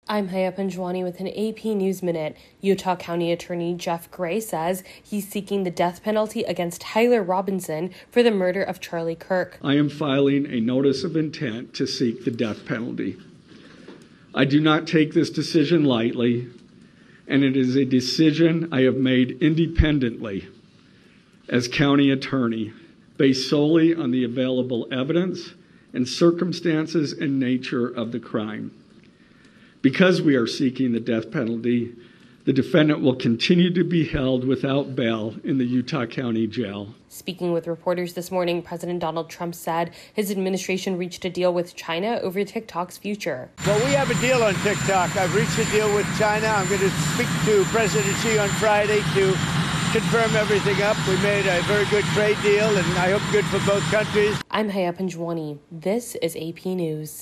I'm Haya Panjwani with an AP News Minute. Utah County Attorney Jeff Gray says he's seeking the death penalty against Tyler Robinson for the murder of Charlie Kirk. I am filing a notice of intent to seek the death penalty. I do not take this decision lightly, and it is a decision I have made independently as county attorney, based solely on the available evidence and circumstances and nature of the crime. Because we are seeking the death penalty, the defendant will continue to be held without bail in the Utah County Jail. Speaking with reporters this morning, President Donald Trump said his administration reached a deal with China over TikTok's future. Well, we have a deal on TikTok. I've reached a deal with China. I'm going to speak to President Xi on Friday to confirm everything up. We made a very good trade deal, and I hope good for both countries. I'm Haya Panjwani. This is AP News.